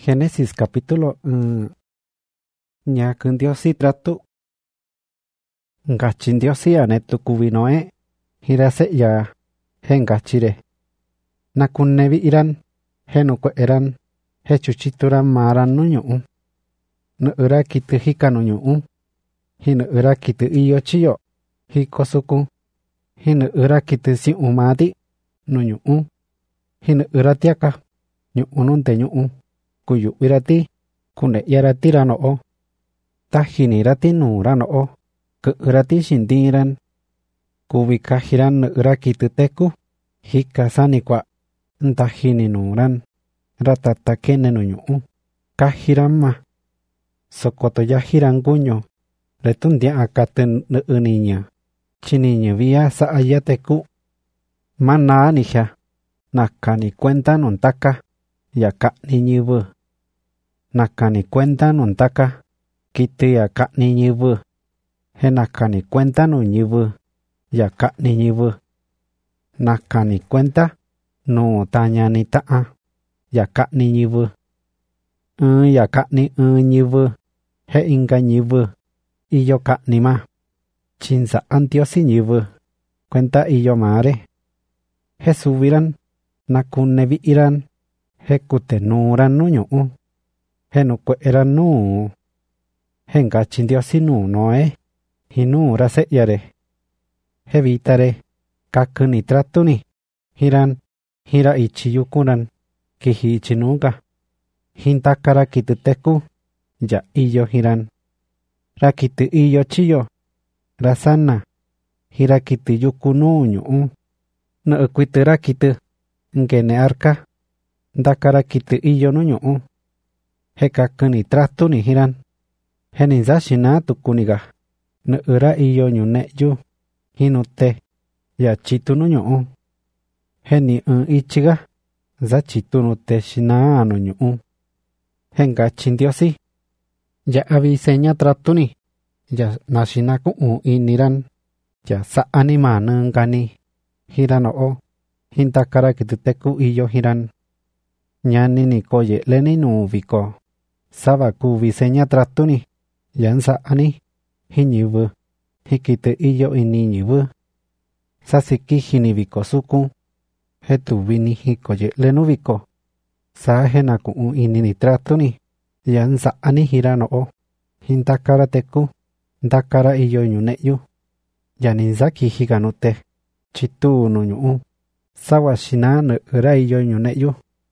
Génesis capítulo ñaku Ndiosi tratu. Ngachi Ndiosi anetukuvi Noé hirase'ya he ngachire. Nakunnevi iran he nukue'eran he chuchituran maran nuñu'u. Nu'ura kitu hika nuñu'u. Hi nu'ura kitu iyo chiyo hi kosuku. Hi nu'ura kitu si umadi nuñu'u. Hi nu'ura tiaka ñu'u nunte ñu'u. Kuyu'virati kune'yarati rano'o. Tajinirati nu'rano'o. Ku'urati xindiran. Kubikajiran nu'ura kitu teku. Hika sanikua. Ntajini nu'ran. Ratatakene nuñu'u. Kajiran ma. Sokoto yajiran kuño. Retundia akate nu'uniña. Chiniña via sa'aya teku. Mana nija. Nakani cuenta nuntaka. Yaka'ni ñivu. Nakani cuenta nuntaka. Kiti yaka'ni ñivu. He nakani cuenta nu ñivu. Yaka'ni ñivu. Nakani cuenta nu tañani ta'a. Yaka'ni ñivu. Yaka'ni ñivu. He inga ñivu. Iyo ka'ni ma. Chinsa Ndiosi ñivu. Cuenta iyo mare. He subiran. Nakunnevi iran. He kutenuran nuñu'u. He nukue'eran nu. He ngachi Ndiosi nu Noé. Hinu rase'yare. He vitare. Kakuni tratuni. Hiran. Hira ichi yukuran. Kiji ichinuga. Hintakara kitu teku. Ya iyo hiran. Rakitu iyo chiyo. Rasana. Hira kitu yuku nuñu'u. Nu'ukuitu rakitu. Ngene arka. Ndakara kitu iyo nuñu'u. He kakuni tratuni hiran. He ninzashina tukuniga. Nu'ura iyo ñune'yu. Hinute. Ya chitu nuñu'u. He ni ichiga. Za chitu nute shina nuñu'u. He ngachi Ndiosi. Ya aviseña tratuni. Ya nashina ku'u iniran. Ya sa'ani ma nungani. Hirano'o. Hintakara kitu teku iyo hiran. Ñani ni koye leni nuviko. Saba kuviseña tratuni. Yan sa'ani. Hiñivu. Hikitu iyo ini ñivu. Sasiki hiniviko suku. Hetuvini hikoye lenuviko. Sa hena ku'u inini tratuni. Yan sa'ani hirano'o. Hintakara teku. Ndakara iyo ñune'yu. Yaninzaki higanute. Chitu nuñu'u. Sawa shina nu'ura iyo ñune'yu.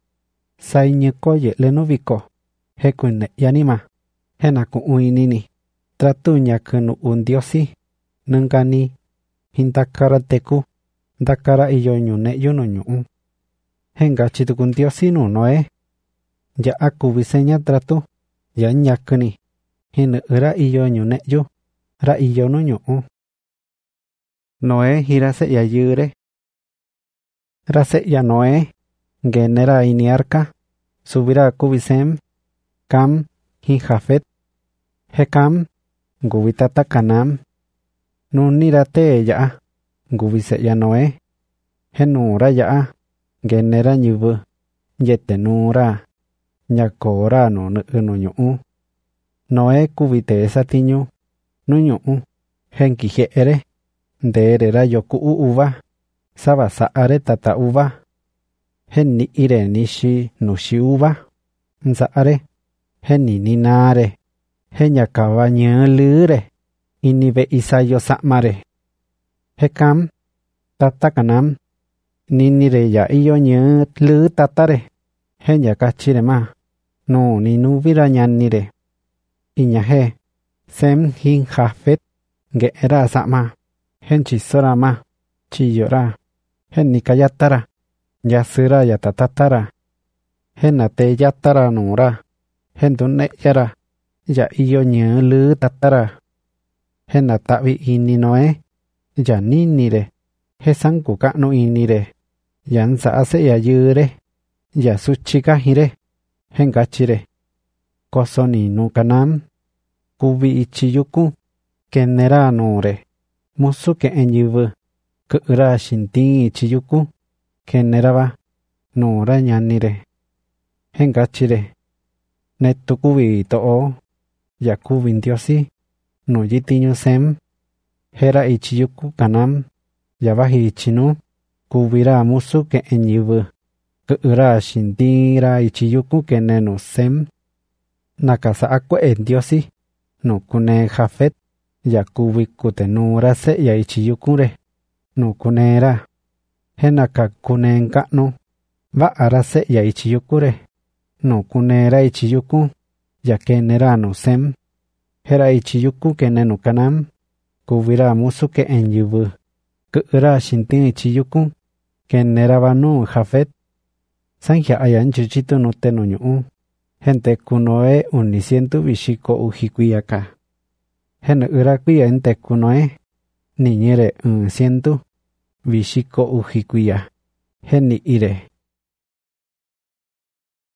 Saiñi koye lenuviko. Hekune yanima. Hena ku'u inini. Tratuña kunu'u Ndiosi. Nungani. Hintakara teku. Ndakara iyo ñune'yu nuñu'u. Hengachi tuku Ndiosi nu Noé. Ya akuviseña tratu. Ya ñakuni. Hinu'ura iyo ñune'yu. Ra iyo nuñu'u. Noé hirase'ya yɨre. Rase'ya Noé. Ngenera ini arka. Subira kuvisem. Cam. Hi Jafet. He Cam. Nguvitata Canam. Nunirate ya'a. Nguvise'ya Noé. He nura ya'a. Ngenera ñivu. Yete nura. Ñakora nu nuñu'u. Noé kuvite satiñu. Nuñu'u. Henkije'ere. Nderera yoku'u uva. Saba sa'are tata uva. Heni ire nishi nushi uva. Nsa'are. Heni ninare. Heñakaba ñɨlɨre. Inive isayo sa'mare. Hekam. Tata Canam. Ninire ya iyo ñɨlɨ tatare. Heñakachire ma. Nu ninuvira ñanire. Iñaje. Sem hin Jafet. Nge'era sa'ma. Henchisora ma. Chiyora. Henikayatara. Yasira yatatatara. Henate yatara nura. Hendune'yara. Ya iyo ñɨlɨ tatara. Henatavi ini Noé. Ya ninire. Hesanku ka'nu inire. Yan sa'ase'ya yɨre. Ya suchikajire. Hengachire. Kosoni nu Canam. Kuvi ichiyuku. Kenera nure. Musu ke'e ñivu. Ku'ura shintin ichiyuku. Keneraba. Nura ñanire. Hengachire. netu kuvi to'o ya kuvi Ndiosi nu yitiñu Sem. Hera ichi yuku Canam ya vaji ichi nu kuvira musu ke'en ñivɨ kɨ'ɨ‑ra xintii‑ra ichi yuku kene nu Sem. Nakasa'a kue'e Ndiosi nu kune Jafet ya kuvi kutenuu‑ra se'ya ichi yukun‑re nu kune‑ra. Jen kune nka'nu va'a‑ra se'ya ichi yuku‑re nu kune‑ra ichi yukun ya kene‑ra nu Sem. Hera ichi yuku kene nu Canam kuvira musu ke'en ñivɨ kɨ'ɨ‑ra xintii ichi yukun kene‑ra‑va nuu Jafet. Sanjia'ya nchuchitu nute nu ñu'ú. Jen nteku Noé 900 kuiya ka. Jen nɨ'ɨ‑ra kuiya nteku Noé niñi‑re 100 kuiya. Jen ni'i‑re